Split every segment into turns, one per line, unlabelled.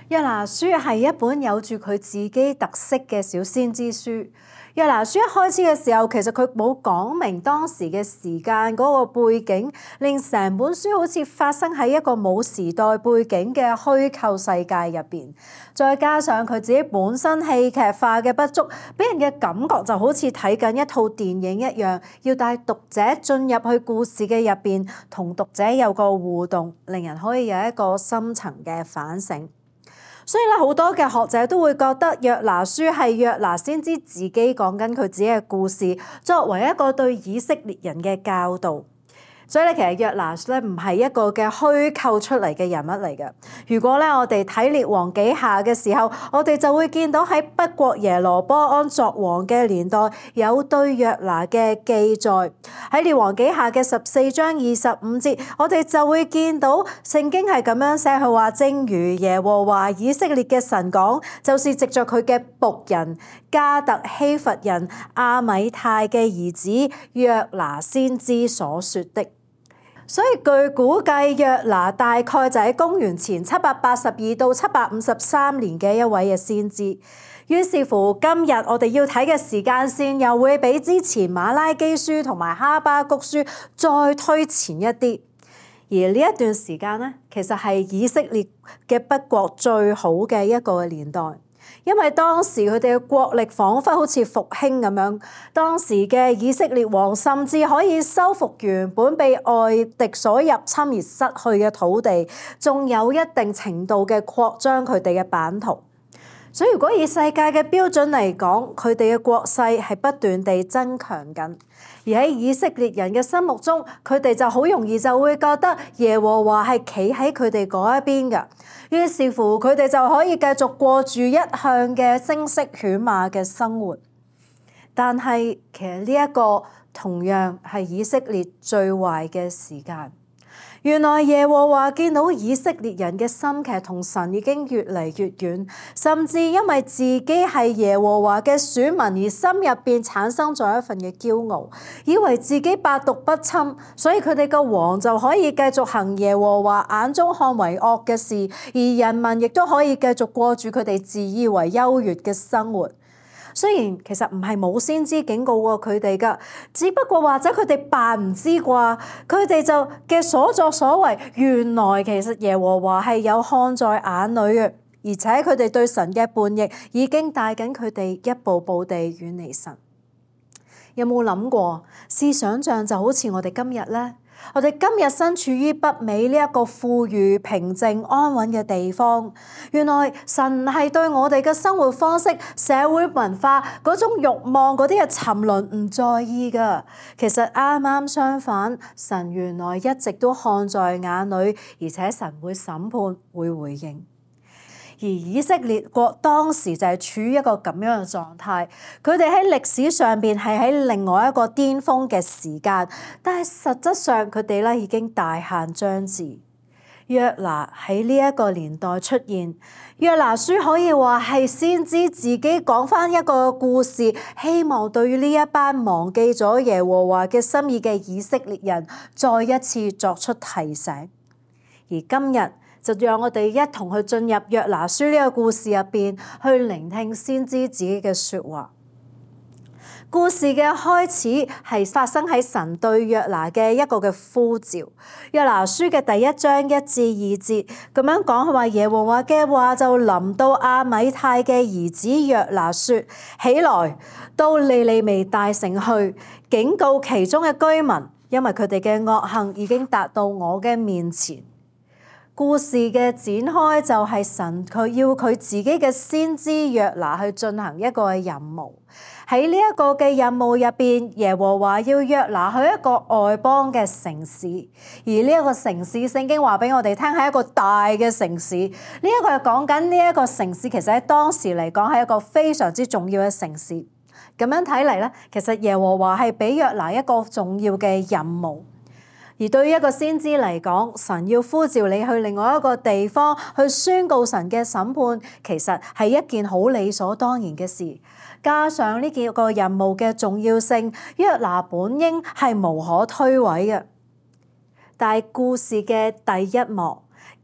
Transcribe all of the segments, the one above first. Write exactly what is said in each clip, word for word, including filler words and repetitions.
約拿書係一本有住佢自己特色嘅小先知書。約拿書一開始嘅時候，其實佢冇講明當時嘅時間嗰個背景，令成本書好似發生喺一個冇時代背景嘅虛構世界入邊。再加上佢自己本身戲劇化嘅不足，俾人嘅感覺就好似睇緊一套電影一樣，要帶讀者進入去故事嘅入邊，同讀者有個互動，令人可以有一個深層嘅反省。所以咧，好多嘅學者都會覺得約拿書係約拿先知自己講緊佢自己嘅故事，作為一個對以色列人嘅教導。所以咧，其實約拿咧唔係一個嘅虛構出嚟嘅人物嚟嘅。如果咧我哋睇列王紀下嘅時候，我哋就會見到喺北國耶羅波安作王嘅年代有對約拿嘅記載。喺列王紀下嘅十四章二十五節，我哋就會見到聖經係咁樣寫，佢話正如耶和華以色列嘅神講，就是藉着佢嘅僕人加特希弗人亞米太嘅兒子約拿先知所說的。所以據估計，約拿大概就喺公元前七百八十二到七百五十三年嘅一位嘅先知。於是乎，今日我哋要睇嘅時間線又會比之前馬拉基書同埋哈巴谷書再推前一啲。而呢一段時間咧，其實係以色列嘅北國最好嘅一個年代。因為當時佢哋嘅國力彷彿好似復興咁樣，當時嘅以色列王甚至可以收復原本被外敵所入侵而失去嘅土地，仲有一定程度嘅擴張佢哋嘅版圖。所以如果以世界嘅標準嚟講，佢哋嘅國勢係不斷地增強緊。而喺以色列人嘅心目中，佢哋就好容易就會覺得耶和華係企喺佢哋嗰一邊㗎。於是乎，佢哋就可以繼續過住一向嘅聲色犬馬嘅生活。但係其實呢一個同樣係以色列最壞嘅時間。原來耶和華見到以色列人嘅心其實同神已經越嚟越遠，甚至因為自己係耶和華嘅選民而心入邊產生咗一份嘅驕傲，以為自己百毒不侵，所以佢哋個王就可以繼續行耶和華眼中看為惡嘅事，而人民亦都可以繼續過住佢哋自以為優越嘅生活。雖然其實唔係冇先知警告過佢哋㗎，只不過或者佢哋扮唔知啩，佢哋就嘅所作所為，原來其實耶和華係有看在眼裏嘅，而且佢哋對神嘅叛逆已經帶緊佢哋一步步地遠離神。有冇諗過？試想像就好似我哋今日呢。我哋今日身處於北美呢一個富裕、平靜、安穩嘅地方，原來神係對我哋嘅生活方式、社會文化嗰種慾望、嗰啲嘅沉淪唔在意㗎。其實啱啱相反，神原來一直都看在眼裏，而且神會審判、會回應。而以色列國當時就係處於一個咁樣嘅狀態，佢哋喺歷史上邊係喺另外一個巔峰嘅時間，但係實質上佢哋咧已經大限將至。約拿喺呢一個年代出現，約拿書可以話係先知自己講返一個故事，希望對於呢一班忘記咗耶和華嘅心意嘅以色列人再一次作出提醒。而今日就讓我哋一同去進入約拿書呢個故事入邊，去聆聽先知自己嘅說話。故事嘅開始係發生喺神對約拿嘅一個嘅呼召。約拿書嘅第一章一至二節咁樣講，佢話耶和華嘅話就臨到亞米太嘅兒子約拿說：起來，到尼尼微大城去，警告其中嘅居民，因為佢哋嘅惡行已經達到我嘅面前。故事嘅展開就係神佢要佢自己嘅先知約拿去進行一個任務。喺呢一個嘅任務入邊，耶和華要約拿去一個外邦嘅城市，而呢一個城市聖經話俾我哋聽係一個大嘅城市。呢、這、一個係講緊呢一個城市其實喺當時嚟講係一個非常之重要嘅城市。咁樣睇嚟咧，其實耶和華係俾約拿一個重要嘅任務。而對於一個先知嚟講，神要呼召你去另外一個地方去宣告神嘅審判，其實係一件好理所當然嘅事。加上呢幾個任務嘅重要性，約拿本應係無可推諉嘅。但係故事嘅第一幕，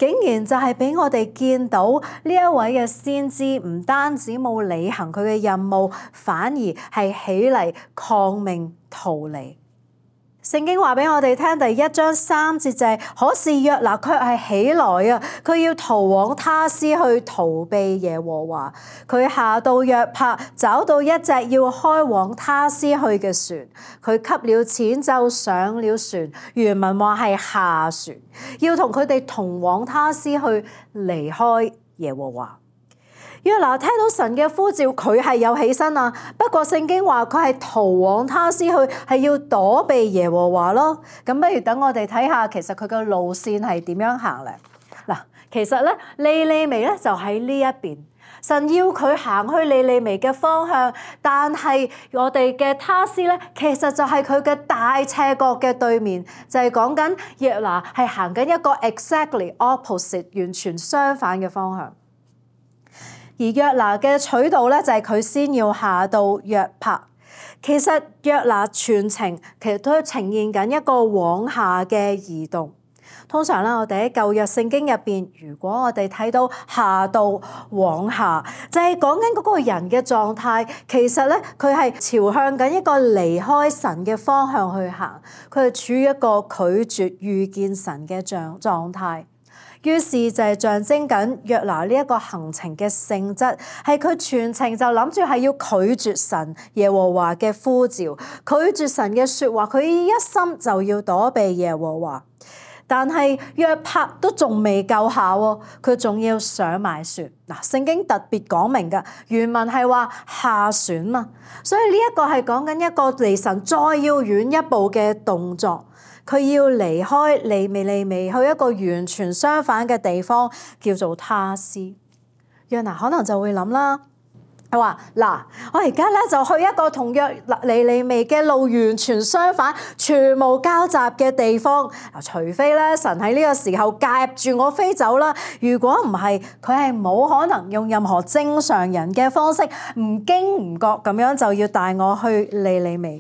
竟然就係俾我哋見到呢一位嘅先知唔單止冇履行佢嘅任務，反而係起嚟抗命逃離。聖經話俾我哋聽，第一章三節就係、是，可是約拿卻係起來啊，佢要逃往他施去逃避耶和華。佢下到約帕，找到一隻要開往他施去嘅船，佢給了錢就上了船。原文話係下船，要同佢哋同往他施去，離開耶和華。約拿聽到神嘅呼召，佢係有起身啊。不過聖經話佢係逃往他施去，係要躲避耶和華咯。咁不如等我哋睇下，其實佢嘅路線係點樣行咧？嗱，其實咧，尼尼微咧就喺呢一邊，神要佢行去尼尼微嘅方向，但係我哋嘅他施咧，其實就係佢嘅大斜角嘅對面，就係講緊約拿係行緊一個 exactly opposite 完全相反嘅方向。而約拿嘅取道咧，就係佢先要下到約帕。其實約拿全程其實都呈現緊一個往下嘅移動。通常咧，我哋喺舊約聖經入邊，如果我哋睇到下到往下，就係講緊嗰個人嘅狀態。其實咧，佢係朝向緊一個離開神嘅方向去行，佢係處於一個拒絕遇見神嘅狀狀態。於是就係象徵緊約拿呢一個行程嘅性質，係佢全程就諗住係要拒絕神耶和華嘅呼召，拒絕神嘅説話，佢一心就要躲避耶和華。但係約帕都仲未夠下喎，佢仲要上埋船。嗱，聖經特別講明㗎，原文係話下船嘛，所以呢一個係講緊一個離神再要遠一步嘅動作。佢要離開尼尼微，去一個完全相反嘅地方，叫做他施。約拿可能就會諗啦，佢話嗱，我而家咧就去一個同約尼尼微嘅路完全相反、全無交集嘅地方。除非咧神喺呢個時候介入住我飛走啦，如果唔係，佢係冇可能用任何正常人嘅方式，唔經唔覺咁樣就要帶我去尼尼微。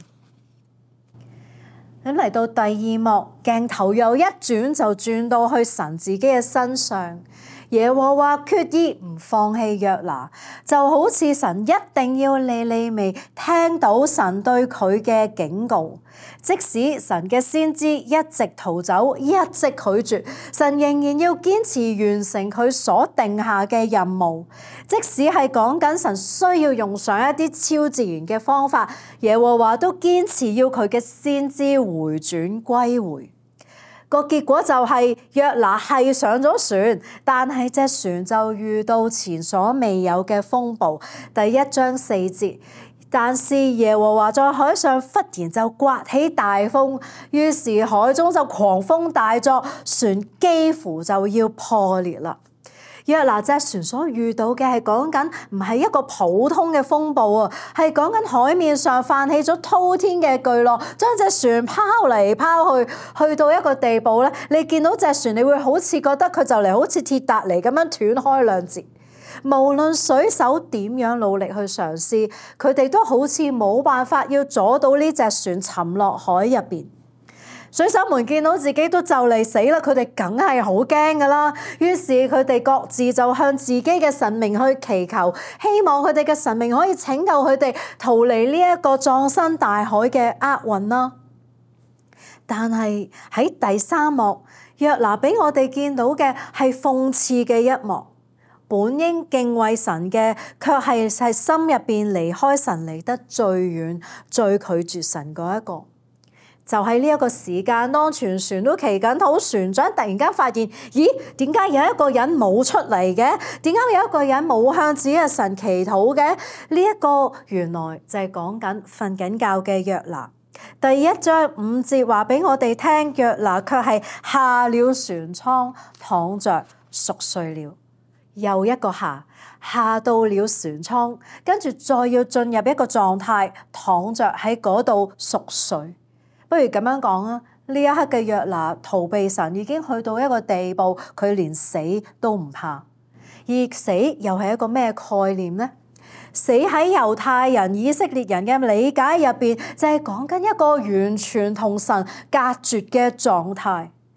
咁嚟到第二幕，鏡頭又一轉就轉到去神自己嘅身上。耶和華決意唔放棄約拿，就好似神一定要尼尼微聽到神對佢嘅警告。即使神嘅先知一直逃走，一直拒絕，神仍然要堅持完成佢所定下嘅任務。即使係講緊神需要用上一啲超自然嘅方法，耶和華都堅持要佢嘅先知回轉歸回。個結果就係約拿係上咗船，但係隻船就遇到前所未有嘅風暴。第一章四節，但是耶和華在海上忽然就颳起大風，於是海中就狂風大作，船幾乎就要破裂啦。約拿隻船所遇到嘅係講緊唔係一個普通嘅風暴啊，係講緊海面上泛起咗滔天嘅巨浪，將隻船拋嚟拋去，去到一個地步咧，你見到隻船，你會好似覺得佢就嚟好似鐵達尼咁樣斷開兩截。無論水手點樣努力去嘗試，佢哋都好似冇辦法要阻到呢隻船沉落海入邊。水手們見到自己都就嚟死啦，佢哋梗係好驚噶啦。於是佢哋各自就向自己嘅神明去祈求，希望佢哋嘅神明可以拯救佢哋逃離呢一個葬身大海嘅厄運啦。但係喺第三幕，約拿俾我哋見到嘅係諷刺嘅一幕。本應敬畏神嘅，卻係係心入邊離開神離得最遠、最拒絕神嗰一個。就喺呢一個時間，當全船都祈緊禱，船長突然間發現，咦？點解有一個人冇出嚟嘅？點解有一個人冇向自己嘅神祈禱嘅？呢一個原來就係講緊瞓緊覺嘅約拿。第一章五節話俾我哋聽，約拿卻係下了船艙，躺着熟睡了。又一個下，下到了船艙，跟住再要進入一個狀態，躺着喺嗰度熟睡。不如咁樣講啊，呢一刻嘅約拿逃避神已經去到一個地步，佢連死都唔怕。而死又係一個咩概念呢？死喺猶太人、以色列人嘅理解入邊，就係講緊一個完全同神隔絕嘅狀態。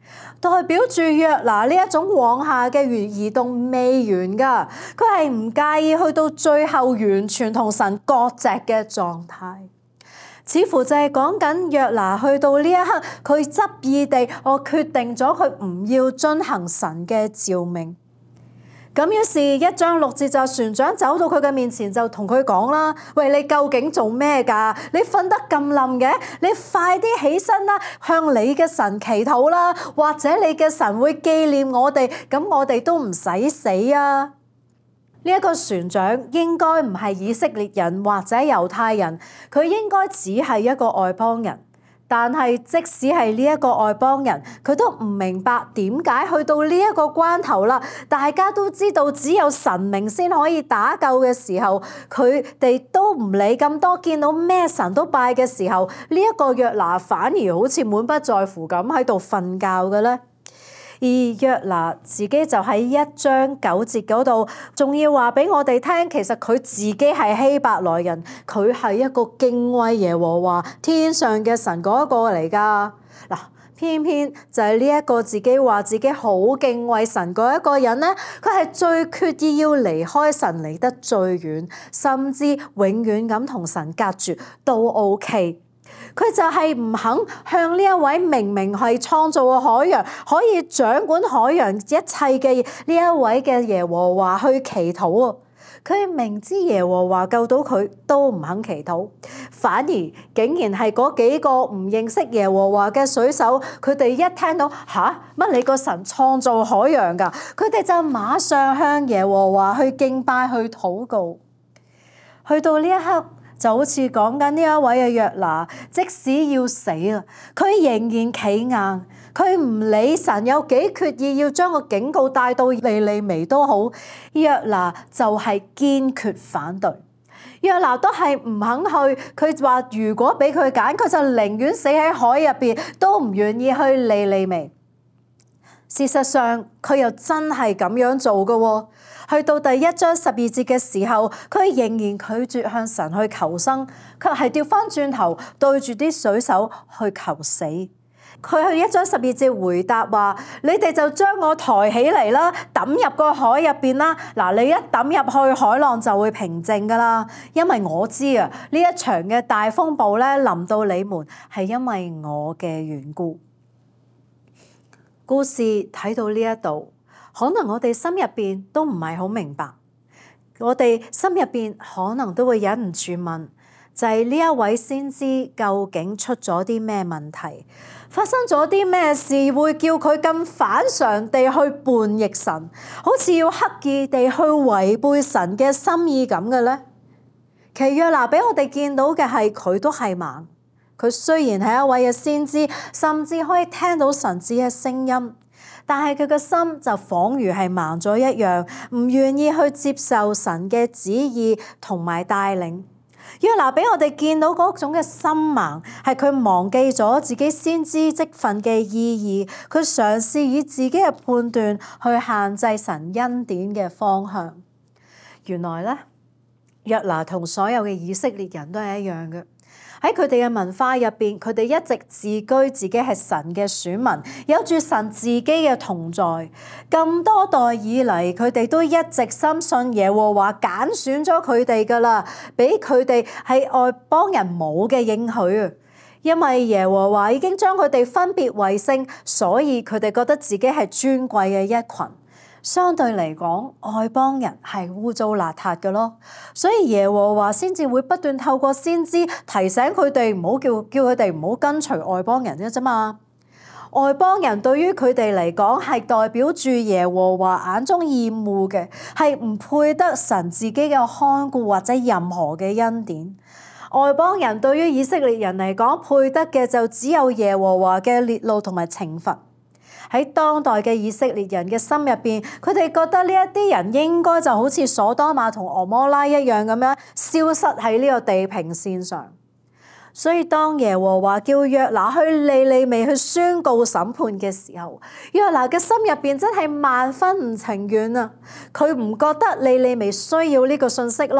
代表住約拿呢一種往下嘅移動未完㗎，佢係唔介意去到最後完全同神割席嘅狀態。似乎就係講緊約拿去到呢一刻，佢執意地，我決定咗佢唔要遵行神嘅召命。咁於是，一章六節就船長走到佢嘅面前，就同佢講啦：喂，你究竟做咩㗎？你瞓得咁冧嘅，你快啲起身啦，向你嘅神祈禱啦，或者你嘅神會紀念我哋，咁我哋都唔使死啊！呢一個船長應該唔係以色列人或者猶太人，佢應該只係一個外邦人。但係即使係呢一個外邦人，佢都唔明白點解去到呢一個關頭啦，大家都知道只有神明先可以打救嘅時候，佢哋都唔理咁多，見到咩神都拜嘅時候，呢一個約拿反而好似滿不在乎咁喺度瞓覺嘅咧。而約拿自己就喺一章九節嗰度，仲要話俾我哋聽，其實佢自己係希伯來人，佢係一個敬畏耶和華天上嘅神嗰一個嚟㗎。嗱，偏偏就係呢一個自己話自己好敬畏神嗰一個人咧，佢係最決意要離開神離得最遠，甚至永遠咁同神隔絕都 OK。佢就係唔肯向呢一位明明係創造嘅海洋，可以掌管海洋一切嘅呢一位嘅耶和華去祈禱啊！佢明知耶和華救到佢，都唔肯祈禱，反而竟然係嗰幾個唔認識耶和華嘅水手，佢哋一聽到吓乜你個神創造海洋㗎，佢哋就馬上向耶和華去敬拜去禱告。去到呢一刻，就好似講緊呢一位嘅約拿，即使要死啦，佢仍然企硬，佢唔理神有幾決意要將個警告帶到尼尼微都好，約拿就係堅決反對。約拿都係唔肯去，佢話如果俾佢揀，佢就寧願死喺海入邊，都唔願意去尼尼微。事實上，佢又真係咁樣做㗎喎。去到第一章十二節嘅時候，佢仍然拒絕向神去求生，卻係掉返轉頭對住啲水手去求死。佢去一章十二節回答話：你哋就將我抬起嚟啦，抌入個海入邊啦。嗱，你一抌入去，海浪就會平靜噶啦。因為我知啊，呢一場嘅大風暴咧臨到你們，係因為我嘅緣故。故事睇到呢一度，可能我哋心入邊都唔係好明白，我哋心入邊可能都會忍唔住問，就係呢一位先知究竟出咗啲咩問題，發生咗啲咩事會叫佢咁反常地去叛逆神，好似要刻意地去違背神嘅心意咁嘅咧？其約拿俾我哋見到嘅係佢都係盲。佢雖然係一位嘅先知，甚至可以聽到神子嘅聲音，但係佢嘅心就仿如係盲咗一樣，唔願意去接受神嘅旨意同埋帶領。約拿俾我哋見到嗰種嘅心盲，係佢忘記咗自己先知職分嘅意義，佢嘗試以自己嘅判斷去限制神恩典嘅方向。原來咧，約拿同所有嘅以色列人都係一樣嘅。喺佢哋嘅文化入邊，佢哋一直自居自己係神嘅選民，有住神自己嘅同在。咁多代以嚟，佢哋都一直深信耶和華揀選咗佢哋噶啦，俾佢哋係外邦人冇嘅應許啊！因為耶和華已經將佢哋分別為聖，所以佢哋覺得自己係尊貴嘅一群。相對嚟講，外邦人係污糟邋遢嘅咯，所以耶和華先至會不斷透過先知提醒佢哋唔好叫叫佢哋唔好跟隨外邦人嘅啫嘛。外邦人對於佢哋嚟講係代表住耶和華眼中厭惡嘅，係唔配得神自己嘅看顧或者任何嘅恩典。外邦人對於以色列人嚟講，配得嘅就只有耶和華嘅烈怒同埋懲罰。喺當代嘅以色列人嘅心入邊，佢哋覺得呢一啲人應該就好似所多瑪同蛾摩拉一樣咁樣消失喺呢個地平線上。所以當耶和華叫約拿去尼尼微去宣告審判嘅時候，約拿嘅心入邊真係萬分唔情願啊！佢唔覺得尼尼微需要呢個信息咯。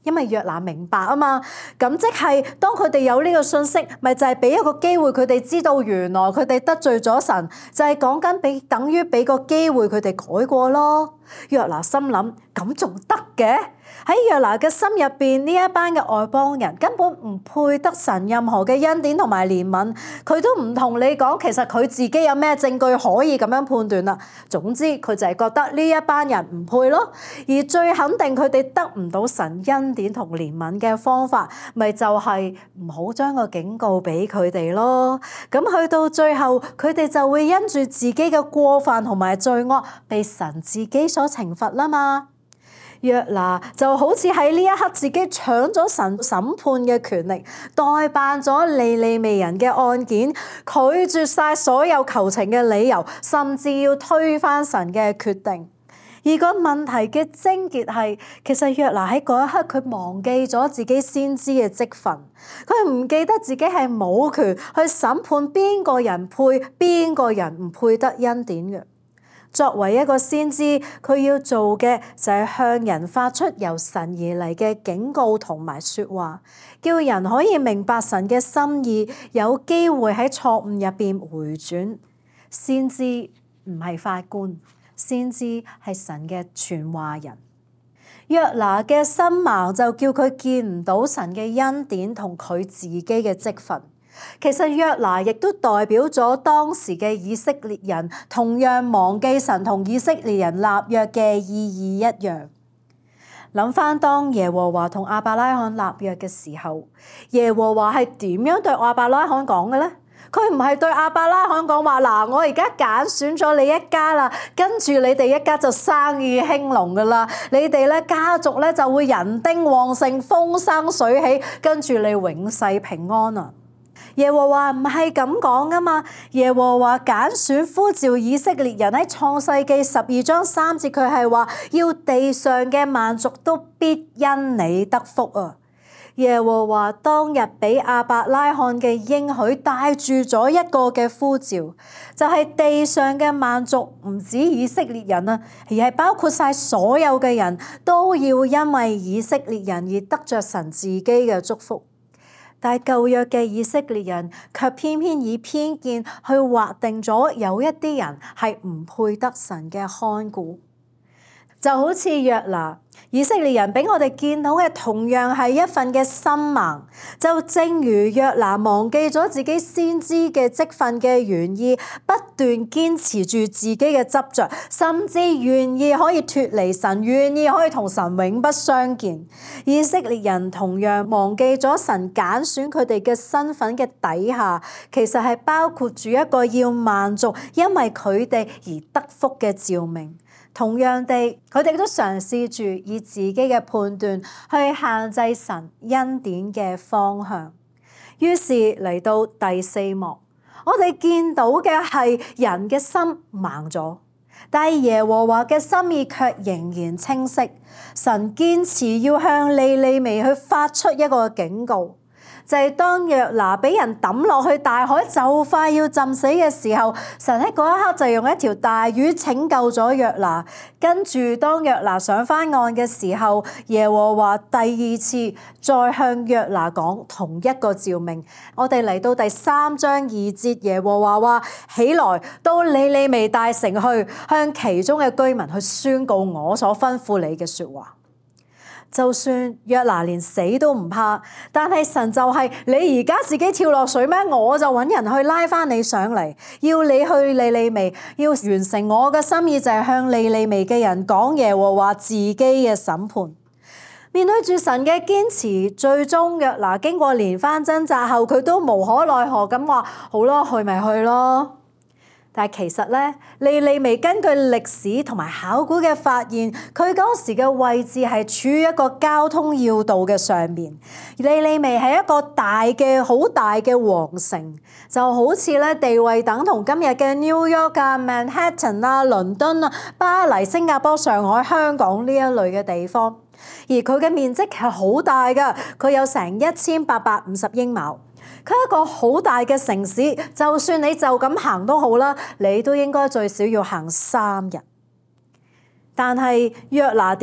因為約拿明白啊嘛，咁即係當佢哋有呢個信息，咪就係俾一個機會佢哋知道原來佢哋得罪咗神，就係講緊俾等於俾個機會佢哋改過咯。約拿心諗咁仲得嘅？喺約拿嘅心入邊，呢一班嘅外邦人根本唔配得神任何嘅恩典同埋憐憫，佢都唔同你講，其實佢自己有咩證據可以咁樣判斷啦。總之佢就係覺得呢一班人唔配咯，而最肯定佢哋得唔到神恩典同憐憫嘅方法，咪就係唔好將個警告俾佢哋咯。咁去到最後，佢哋就會因住自己嘅過犯同埋罪惡，被神自己所懲罰啦嘛。約拿就好似喺呢一刻自己搶咗神審判嘅權力，代辦咗尼尼微人嘅案件，拒絕晒所有求情嘅理由，甚至要推翻神嘅決定。而個問題嘅症結係，其實約拿喺嗰一刻佢忘記咗自己先知嘅職分，佢唔記得自己係冇權去審判邊個人配，邊個人唔配得恩典嘅。作為一個先知，佢要做嘅就係向人發出由神而嚟嘅警告同埋說話，叫人可以明白神嘅心意，有機會喺錯誤入邊回轉。先知唔係法官，先知係神嘅傳話人。約拿嘅心盲就叫佢見唔到神嘅恩典同佢自己嘅職分。其實約拿亦都代表咗當時嘅以色列人，同樣忘記神同以色列人立約嘅意義一樣。諗翻當耶和華同亞伯拉罕立約嘅時候，耶和華係點樣對亞伯拉罕講嘅咧？佢唔係對亞伯拉罕講話，嗱，我而家揀選咗你一家啦，跟住你哋一家就生意興隆噶啦，你哋咧家族咧就會人丁旺盛、風生水起，跟住你永世平安啊！耶和華唔係咁講噶嘛，耶和華揀選呼召以色列人喺創世記十二章三節，佢係話要地上嘅萬族都必因你得福啊！耶和華當日俾亞伯拉罕嘅應許帶住咗一個嘅呼召，就係、是、地上嘅萬族唔止以色列人啊，而係包括晒所有嘅人都要因為以色列人而得着神自己嘅祝福。但係舊約嘅以色列人卻偏偏以偏見去劃定咗有一啲人係唔配得神嘅看顧，就好似約拿，以色列人俾我哋見到嘅同樣係一份嘅心盲，就正如約拿忘記咗自己先知嘅職分嘅原意，不斷堅持住自己嘅執着，甚至願意可以脫離神，願意可以同神永不相見。以色列人同樣忘記咗神揀選佢哋嘅身份嘅底下，其實係包括住一個要萬族因為佢哋而得福嘅召命。同樣地，佢哋都嘗試住以自己嘅判斷去限制神恩典嘅方向。於是嚟到第四幕，我哋見到嘅係人嘅心盲咗，但係耶和華嘅心意卻仍然清晰。神堅持要向尼尼微去發出一個警告。就係當約拿俾人抌落去大海就快要浸死嘅時候，神喺嗰一刻就用一條大魚拯救咗約拿。跟住當約拿上翻岸嘅時候，耶和華第二次再向約拿講同一個召命。我哋嚟到第三章二節，耶和華話：起來到尼尼微大城去，向其中嘅居民去宣告我所吩咐你嘅說話。就算約拿連死都唔怕，但係神就係、是、你而家自己跳落水咩？我就揾人去拉翻你上嚟，要你去尼尼微，要完成我嘅心意，就係向尼尼微嘅人講耶和華自己嘅審判。面對住神嘅堅持，最終約拿經過連番掙扎後，佢都無可奈何咁話：好咯，去咪去咯。但係其實咧，尼尼微根據歷史同埋考古嘅發現，佢當時嘅位置係處於一個交通要道嘅上面。尼尼微係一個大嘅、好大嘅皇城，就好似咧地位等同今日嘅 New York 啊、Manhattan 啊、倫敦啊、巴黎、新加坡、上海、香港呢一類嘅地方。而佢嘅面積係好大㗎，佢有成一千八百五十英畝。佢係一個好大嘅城市，就算你就咁行都好啦，你都應該最少要行三日。但係約拿點呢？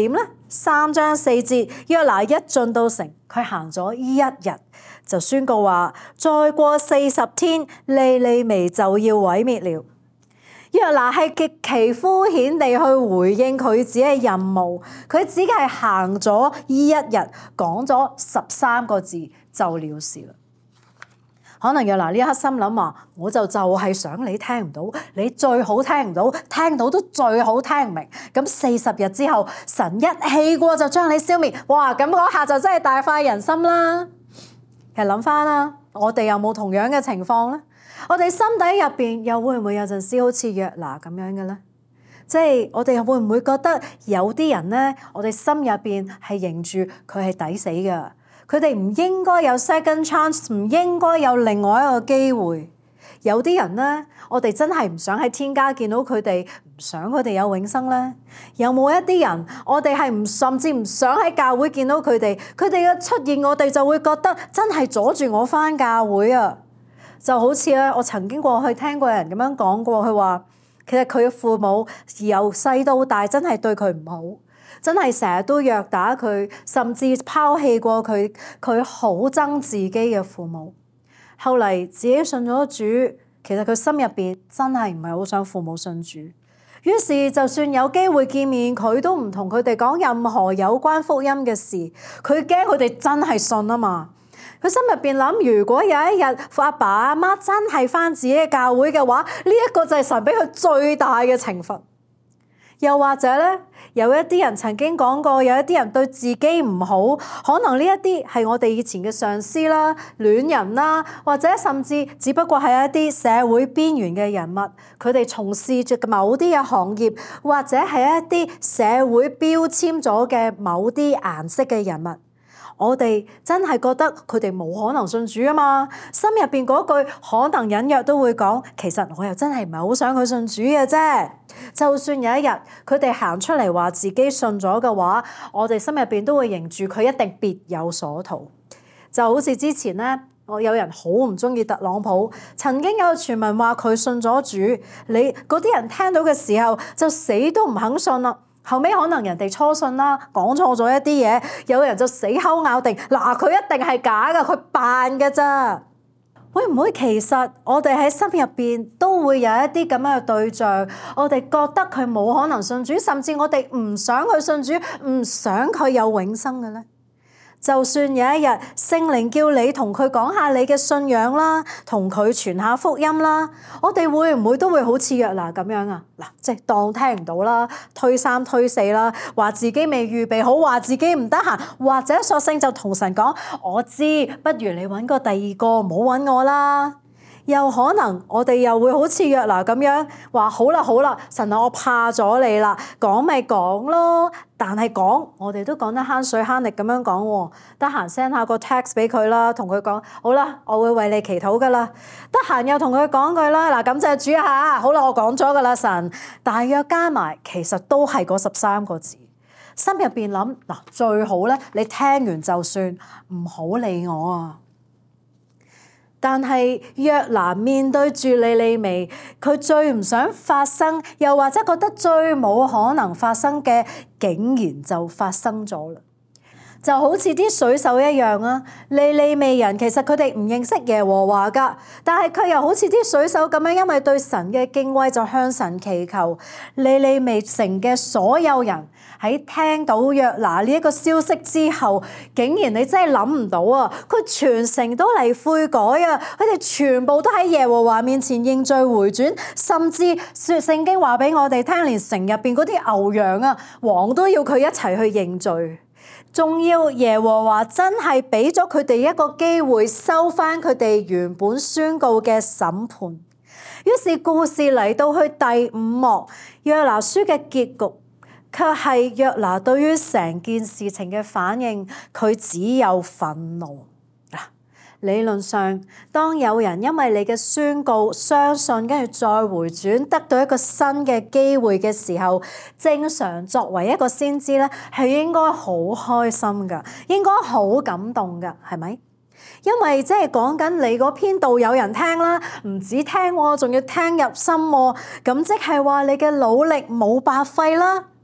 三章四節，約拿一進到城，佢行咗一日，就宣告話：再過四十天，尼尼微就要毀滅了。約拿係極其敷衍地去回應佢自己嘅任務，佢只係行咗一日，講咗十三個字就了事啦。可能約拿呢一刻心諗話：我就就係想你聽唔到，你最好聽唔到，聽到都最好聽唔明。咁四十日之後，神一氣過就將你消滅。哇！咁嗰下就真係大快人心啦。其實諗翻啦，我哋有冇同樣嘅情況呢？我哋心底入邊又會唔會有陣時好似約拿咁樣嘅呢？即係我哋又會唔會覺得有啲人呢，我哋心入邊係認住佢係抵死嘅，佢哋唔應該有 second chance， 唔應該有另外一個機會。有啲人呢，我哋真係唔想喺天家見到佢哋，唔想佢哋有永生呢？有冇一啲人，我哋係唔甚至唔想喺教會見到佢哋，佢哋嘅出現，我哋就會覺得真係阻住我返教會啊！就好似咧，我曾經過去聽過人咁樣講過，佢話其實佢嘅父母由細到大真係對佢唔好，真係成日都虐打佢，甚至拋棄過佢，佢好憎自己嘅父母。後嚟自己信咗主，其實佢心入邊真係唔係好想父母信主，於是就算有機會見面，佢都唔同佢哋講任何有關福音嘅事，佢驚佢哋真係信啊嘛。佢心入邊諗，如果有一日阿爸阿媽真係返自己嘅教會嘅話，呢一個就係神俾佢最大嘅懲罰。又或者咧，有一啲人曾經講過，有一啲人對自己唔好，可能呢一啲係我哋以前嘅上司啦、戀人啦，或者甚至只不過係一啲社會邊緣嘅人物，佢哋從事着某啲嘅行業，或者係一啲社會標籤咗嘅某啲顏色嘅人物。我哋真係覺得佢哋冇可能信主啊嘛，心入邊嗰句可能隱約都會講，其實我又真係唔係好想佢信主嘅啫。就算有一日佢哋行出嚟話自己信咗嘅話，我哋心入邊都會認住佢一定別有所圖。就好似之前咧，我有人好唔中意特朗普，曾經有傳聞話佢信咗主，你嗰啲人聽到嘅時候就死都唔肯信啦。後尾可能人哋初信啦，講錯咗一啲嘢，有人就死口咬定嗱，佢一定係假㗎，佢扮㗎咋。會唔會其實我哋喺心入邊都會有一啲咁樣嘅對象，我哋覺得佢冇可能信主，甚至我哋唔想佢信主，唔想佢有永生嘅咧？就算有一日聖靈叫你同佢講下你嘅信仰啦，同佢傳下福音啦，我哋會唔會都會好似約拿咁樣啊？嗱，即係當聽唔到啦，推三推四啦，話自己未預備好，話自己唔得閒，或者索性就同神講：我知，不如你揾個第二個，唔好揾我啦。又可能我哋又會好似約拿咁樣話：好啦好啦，神啊，我怕咗你啦，講咪講咯。但係講我哋都講得慳水慳力咁樣講喎，得閒 send 下個 text 俾佢啦，同佢講好啦，我會為你祈禱噶啦。得閒又同佢講句啦，嗱，感謝主啊，好啦，我講咗噶啦，神。大約加埋其實都係嗰十三個字，心入邊諗嗱，最好咧，你聽完就算，唔好理我啊。但係約拿面對住尼尼微，佢最唔想發生，又或者覺得最冇可能發生嘅，竟然就發生咗啦。就好似啲水手一樣啊，尼尼微人其實佢哋唔認識耶和華噶，但係佢又好似啲水手咁樣，因為對神嘅敬畏就向神祈求。尼尼微城嘅所有人喺聽到約拿呢一個消息之後，竟然你真係諗唔到啊！佢全城都嚟悔改啊！佢哋全部都喺耶和華面前認罪回轉，甚至說聖經話俾我哋聽，連城入邊嗰啲牛羊啊，王都要佢一齊去認罪。仲要耶和華真係俾咗佢哋一個機會收翻佢哋原本宣告嘅審判。於是故事嚟到去第五幕，約拿書嘅結局卻係約拿對於成件事情嘅反應，佢只有憤怒。理論上，當有人因為你嘅宣告相信，跟住再回轉，得到一個新嘅機會嘅時候，正常作為一個先知咧，係應該好開心噶，應該好感動噶，係咪？因為即係講緊你嗰篇道有人聽啦，唔止聽喎，仲要聽入心喎，咁即係話你嘅努力冇白費啦。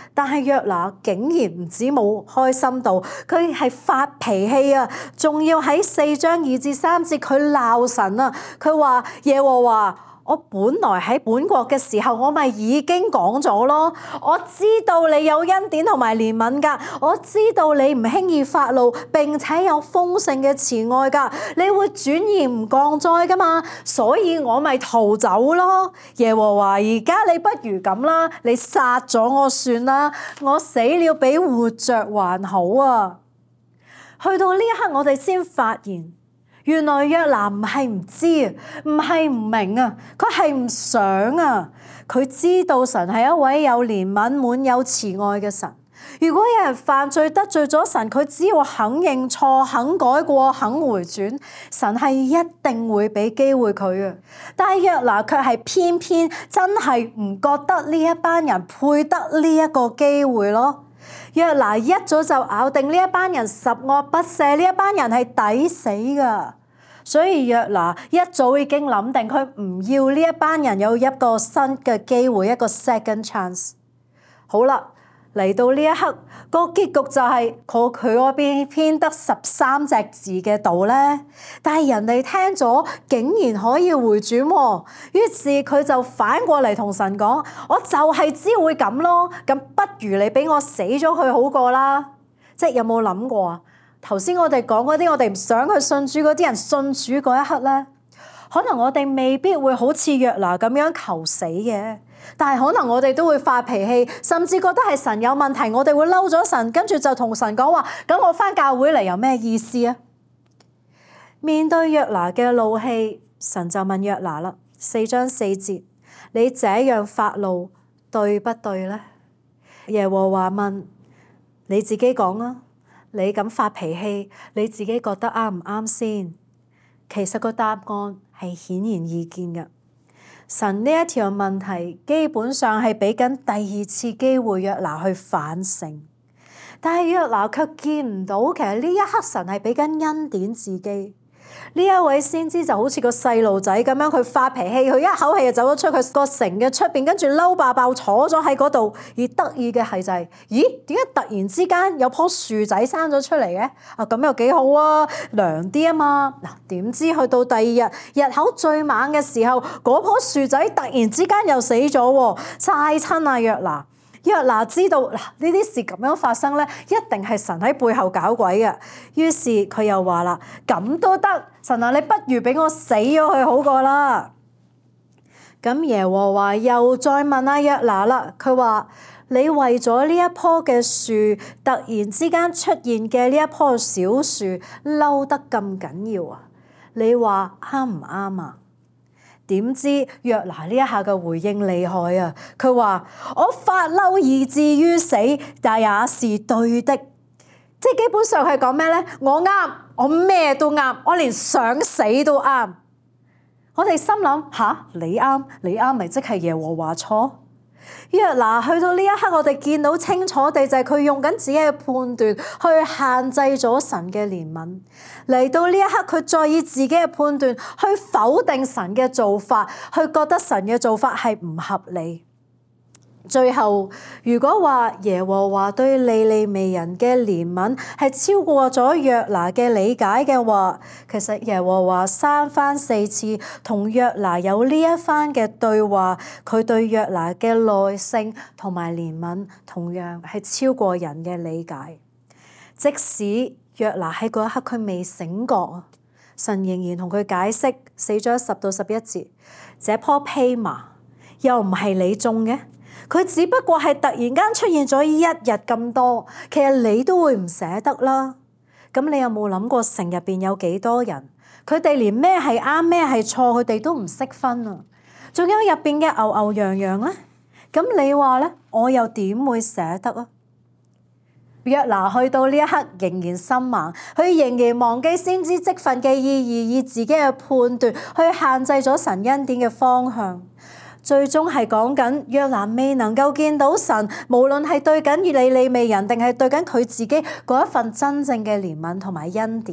但係約拿竟然唔止冇開心到，佢係發脾氣啊！仲要喺四章二至三節佢鬧神啊！佢話耶和華，我本來喺本國嘅時候，我咪已經講咗咯。我知道你有恩典同埋憐憫㗎，我知道你唔輕易發怒，並且有豐盛嘅慈愛㗎，你會轉移唔降災㗎嘛，所以我咪逃走咯。耶和華，而家你不如咁啦，你殺咗我算啦，我死了比活着還好啊！去到呢一刻，我哋先發現。原來約拿唔係唔知啊，唔係唔明啊，佢係唔想啊。佢知道神係一位有憐憫、滿有慈愛嘅神。如果有人犯罪得罪咗神，佢只要肯認錯、肯改過、肯回轉，神係一定會俾機會佢啊。但係約拿卻係偏偏真係唔覺得呢一班人配得呢一個機會咯。約拿一早就咬定呢一班人十惡不赦，呢一班人係抵死噶，所以約拿一早已經諗定佢唔要呢一班人有一個新嘅機會，一個 second chance。好啦，嚟到呢一刻，個結局就係佢佢嗰邊編得十三隻字嘅道咧，但係人哋聽咗竟然可以回轉喎，於是佢就反過嚟同神講：我就係知會咁咯，咁不如你俾我死咗佢好過啦。即係有冇諗過啊？頭先我哋講嗰啲，我哋唔想去信主嗰啲人信主嗰一刻咧，可能我哋未必會好似約拿咁樣求死嘅。但係可能我哋都會發脾氣，甚至覺得係神有問題，我哋會嬲咗神，跟住就同神講話：咁我返教會嚟有咩意思啊？面對約拿嘅怒氣，神就問約拿啦，四章四節：你這樣發怒對不對呢？耶和華問：你自己講啊，你咁發脾氣，你自己覺得啱唔啱先？其實個答案係顯然易見嘅。神呢一條問題基本上係俾緊第二次機會約拿去反省，但係約拿卻見唔到，其實呢一刻神係俾緊恩典自己。呢一位先知就好似個細路仔咁樣，佢發脾氣，佢一口氣就走咗出去個城嘅出邊，跟住嬲爆爆坐咗喺嗰度。而得意嘅係就係、是，咦？點解突然之間有棵樹仔生咗出嚟嘅？啊，咁又幾好啊，涼啲啊嘛。嗱，點知去到第二日日口最猛嘅時候，嗰棵樹仔突然之間又死咗喎，曬親啊約拿。約拿知道嗱，呢啲事咁樣發生咧，一定係神喺背後搞鬼嘅。於是佢又話啦：咁都得，神啊，你不如俾我死咗佢好過啦。咁耶和華又再問阿約拿啦，佢話：你為咗呢一棵嘅樹突然之間出現嘅呢一棵小樹嬲得咁緊要啊？你話啱唔啱啊？點知約拿呢一下嘅回應厲害啊！佢話：我發嬲以至於死，但也是對的。即係基本上係講咩咧？我啱，我咩都啱，我連想死都啱。我哋心諗吓，你啱，你啱咪即係耶和華錯？約拿去到呢一刻，我哋見到清楚地就係佢用緊自己嘅判斷去限制咗神嘅憐憫。嚟到呢一刻，佢再以自己嘅判斷去否定神嘅做法，去覺得神嘅做法係唔合理。最後，如果話耶和華對尼尼微人嘅憐憫係超過咗約拿嘅理解嘅話，其實耶和華三番四次同約拿有呢一番嘅對話，佢對約拿嘅耐性同埋憐憫同樣係超過人嘅理解。即使約拿喺嗰一刻佢未醒覺啊，神仍然同佢解釋四章十到十一節：這棵蓖麻又唔係你種嘅。佢只不過係突然間出現咗一日咁多，其實你都會唔捨得啦。咁你有冇諗過城入邊有幾多人？佢哋連咩係啱咩係錯，佢哋都唔識分啊！仲有入邊嘅牛牛羊羊咧？咁你話咧，我又點會捨得啊？約拿去到呢一刻仍然心盲，佢仍然忘記先知職分嘅意義，以自己嘅判斷去限制咗神恩典嘅方向。最終係講緊約拿未能夠見到神，無論係對緊尼尼微人定係對緊佢自己嗰一份真正嘅憐憫同埋恩典。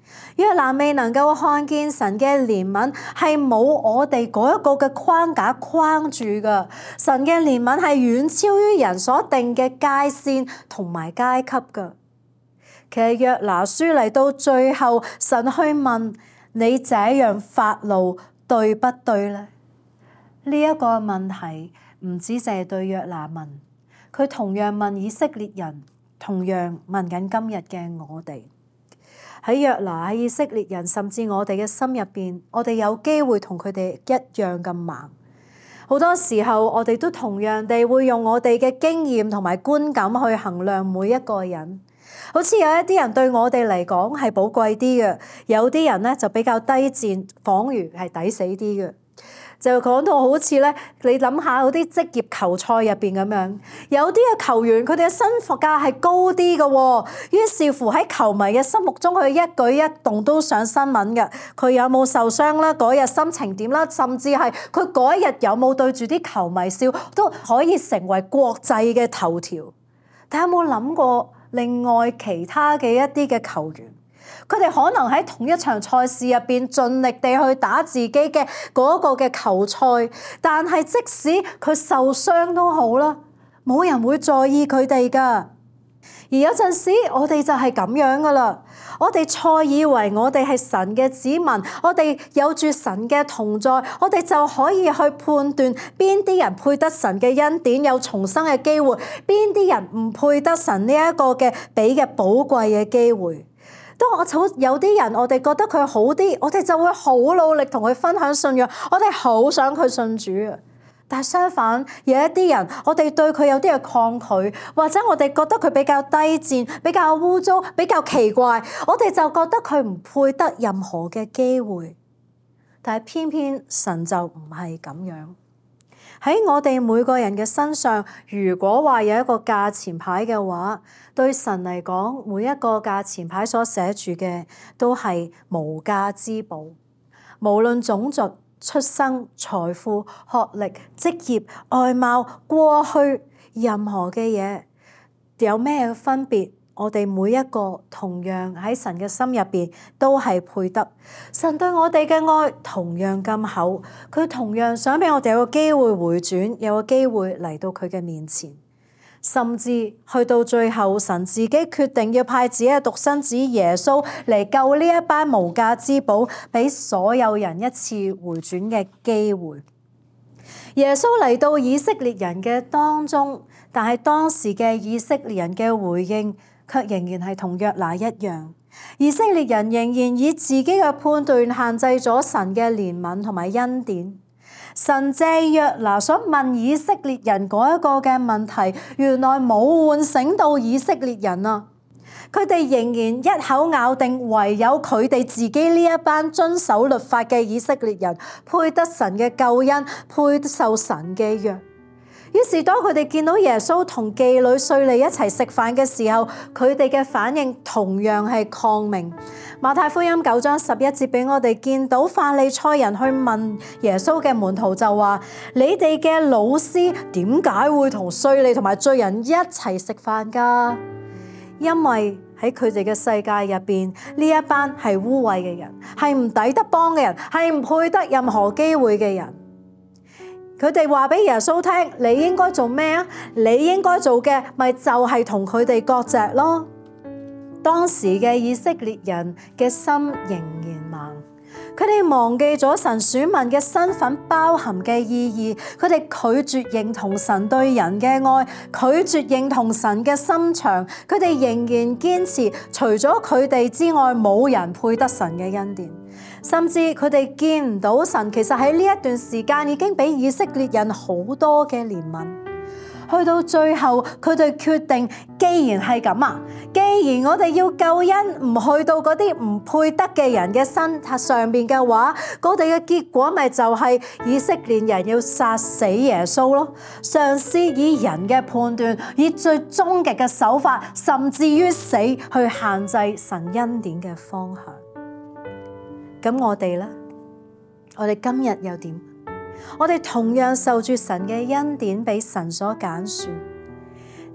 約拿未能夠看見神嘅憐憫，係冇我哋嗰一個嘅框架框住㗎。神嘅憐憫係遠超於人所定嘅界線同埋階級㗎。其實約拿書嚟到最後，神去問你這樣發怒對不對呢？呢一個問題唔止淨係對約拿問，佢同樣問以色列人，同樣問緊今日嘅我哋。喺約拿、喺以色列人，甚至我哋嘅心入邊，我哋有機會同佢哋一樣咁盲。好多時候，我哋都同樣地會用我哋嘅經驗同埋觀感去衡量每一個人。好似有一啲人對我哋嚟講係寶貴啲嘅，有啲人咧就比較低賤，仿如係抵死啲嘅。就講到好似咧，你諗下嗰啲職業球賽入邊咁樣，有啲嘅球員佢哋嘅身價係高啲嘅喎，於是乎喺球迷嘅心目中，佢一舉一動都上新聞嘅。佢有冇受傷啦？嗰日心情點啦？甚至係佢嗰一日有冇對住啲球迷笑，都可以成為國際嘅頭條。但有冇諗過另外其他嘅一啲嘅球員？佢哋可能喺同一場賽事入邊盡力地去打自己嘅嗰個嘅球賽，但係即使佢受傷都好啦，冇人會在意佢哋㗎。而有陣時我哋就係咁樣㗎啦，我哋錯以為我哋係神嘅子民，我哋有住神嘅同在，我哋就可以去判斷邊啲人配得神嘅恩典，有重生嘅機會，邊啲人唔配得神呢一個嘅俾嘅寶貴嘅機會。當我好有啲人，我哋覺得佢好啲，我哋就會好努力同佢分享信仰，我哋好想佢信主啊。但係相反，有一啲人，我哋對佢有啲嘅抗拒，或者我哋覺得佢比較低賤、比較污糟、比較奇怪，我哋就覺得佢唔配得任何嘅機會。但係偏偏神就唔係咁樣。喺我哋每個人嘅身上，如果話有一個價錢牌嘅話，對神嚟講，每一個價錢牌所寫住嘅都係無價之寶。無論種族、出生、財富、學歷、職業、外貌、過去，任何嘅嘢，有咩分別？我哋每一個同樣喺神嘅心入邊都係配得。神對我哋嘅愛同樣咁厚，佢同樣想俾我哋有個機會回轉，有個機會嚟到佢嘅面前。甚至去到最後，神自己決定要派自己嘅獨生子耶穌嚟救呢一班無價之寶，俾所有人一次回轉嘅機會。耶穌嚟到以色列人嘅當中，但係當時嘅以色列人嘅回應卻仍然係同約拿一樣，以色列人仍然以自己嘅判斷限制咗神嘅憐憫同埋恩典。神借約拿所問以色列人嗰一個嘅問題，原來冇喚醒到以色列人啊！佢哋仍然一口咬定唯有佢哋自己呢一班遵守律法嘅以色列人配得神嘅救恩，配受神嘅約。於是當佢哋見到耶穌同妓女稅吏一齊食飯嘅時候，佢哋嘅反應同樣係抗命。馬太福音九章十一節俾我哋見到法利賽人去問耶穌嘅門徒就話：你哋嘅老師點解會同稅吏同埋罪人一齊食飯㗎？因為喺佢哋嘅世界入邊，呢一班係污穢嘅人，係唔抵得幫嘅人，係唔配得任何機會嘅人。佢哋話俾耶穌聽，你應該做咩啊？你應該做嘅咪就係同佢哋割席咯。當時嘅以色列人嘅心仍然盲，佢哋忘記咗神選民嘅身份包含嘅意義，佢哋拒絕認同神對人嘅愛，拒絕認同神嘅心腸，佢哋仍然堅持除咗佢哋之外冇人配得神嘅恩典。甚至佢哋見唔到神，其實喺呢一段時間已經俾以色列人好多嘅憐憫。去到最後，佢哋決定，既然係咁啊，既然我哋要救恩唔去到嗰啲唔配得嘅人嘅身上邊嘅話，我哋嘅結果咪就係以色列人要殺死耶穌咯，嘗試以人嘅判斷，以最終極嘅手法，甚至於死去限制神恩典嘅方向。咁我哋呢？我哋今日又點？我哋同樣受住神嘅恩典，俾神所揀選。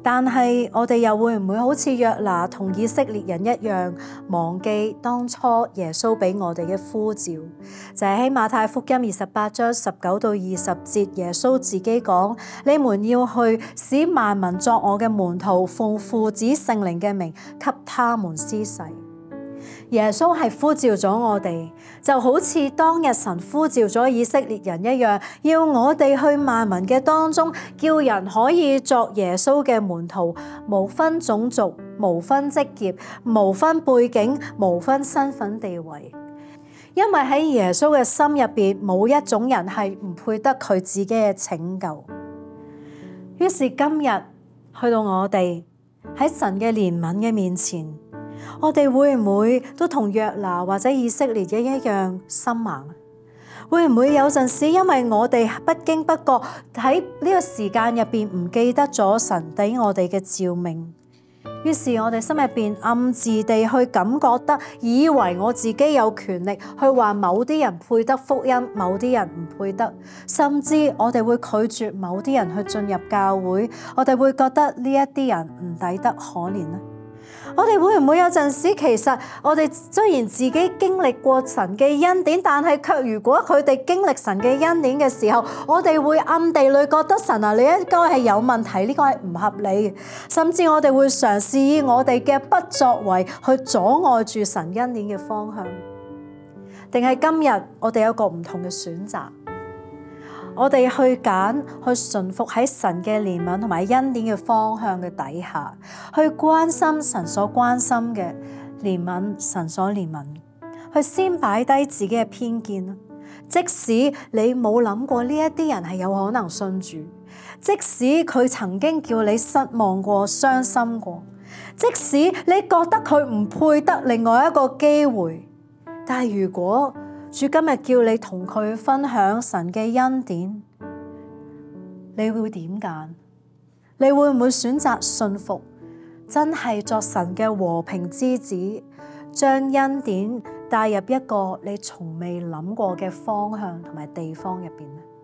但係我哋又會唔會好似約拿同以色列人一樣，忘記當初耶穌俾我哋嘅呼召？就係喺馬太福音二十八章十九到二十節，耶穌自己講：你們要去，使萬民作我嘅門徒，奉父子聖靈嘅名給他們施洗。耶穌係呼召咗我哋，就好似當日神呼召咗以色列人一樣，要我哋去萬民嘅當中，叫人可以作耶穌嘅門徒，無分種族、無分職業、無分背景、無分身份地位。因為喺耶穌嘅心入邊，冇一種人係唔配得佢自己嘅拯救。於是今日去到我哋喺神嘅憐憫嘅面前，我哋會唔會都同約拿或者以色列嘅一樣心盲？會唔會有陣時因為我哋不經不覺喺呢個時間入邊唔記得咗神俾我哋嘅召命，於是我哋心入邊暗自地去感覺得，以為我自己有權力去話某啲人配得福音，某啲人唔配得，甚至我哋會拒絕某啲人去進入教會，我哋會覺得呢一啲人唔抵得可憐呢？我哋會唔會有陣時，其實我哋雖然自己經歷過神嘅恩典，但係卻如果佢哋經歷神嘅恩典嘅時候，我哋會暗地裏覺得神啊，你應該係有問題，呢個係唔合理嘅，甚至我哋會嘗試以我哋嘅不作為去阻礙住神恩典嘅方向。定係今日我哋有個唔同嘅選擇？我哋去揀去順服喺神嘅憐憫同埋恩典嘅方向嘅底下，去關心神所關心嘅，憐憫神所憐憫，去先擺低自己嘅偏見。即使你冇諗過呢一啲人係有可能信主，即使佢曾經叫你失望過、傷心過，即使你覺得佢唔配得另外一個機會，但係如果主今日叫你同佢分享神嘅恩典，你會點揀？你會唔會選擇信服，真係作神嘅和平之子，將恩典帶入一個你從未諗過嘅方向同埋地方入邊呢？